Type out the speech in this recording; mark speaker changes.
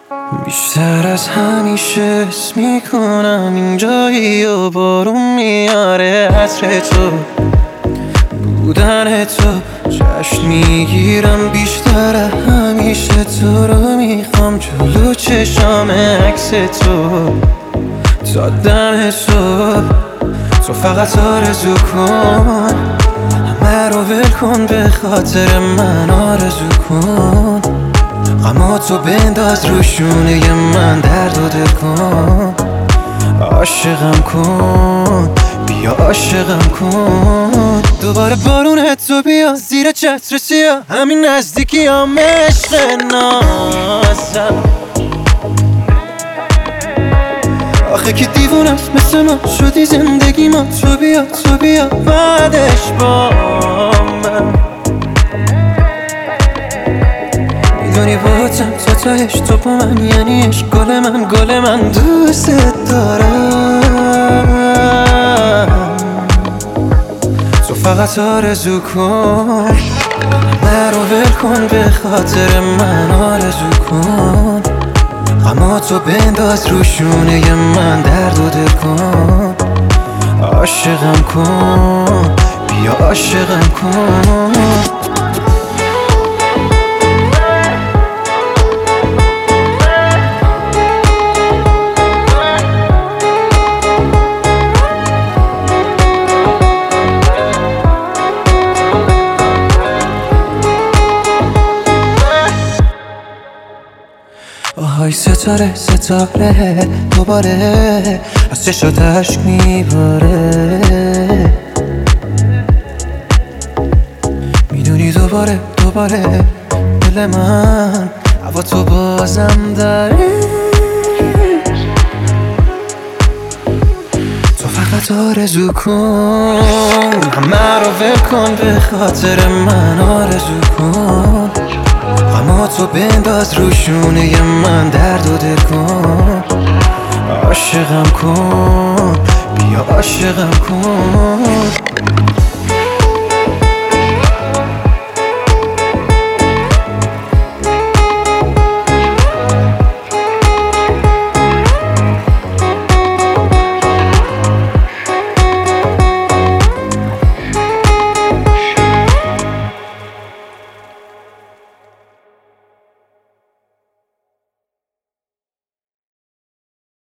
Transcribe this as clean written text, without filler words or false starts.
Speaker 1: بیشتر از همیشه حس میکنم اینجایی و بارون میاره عطر تو بودن تو جشن میگیرم بیشتر همیشه تو رو میخوام جلو چشام عکس تو تا دم صبح تو فقط آرزو کن همه رو ول کن به خاطر من آرزو کن غما تو بنداز رو شونه من درد و دل کن عاشقم کن بیا عاشقم کن دوباره بارون تو بیا زیر چتر سیاه همین نزدیکی هم عشق نازم آخه که دیوونه است مثل ما شدی زندگی ما تو بیا بعدش با من میدونی باتم تا تهش تو با من یعنی عشق گل من دوست دارم تو فقط آرزو کن من رو ول کن به خاطر من آرزو کن غما تو بنداز رو شونه من درد و دل کن عاشقم کن بیا عاشقم کن آهای ستاره دوباره از چشات عشق میباره میدونی دوباره دل من هوا تو بازم داره تو فقط آرزو کن همه رو ول کن به خاطر من آرزو کن غما تو بنداز رو شونه من درد و دل کن عاشقم کن بیا عاشقم کن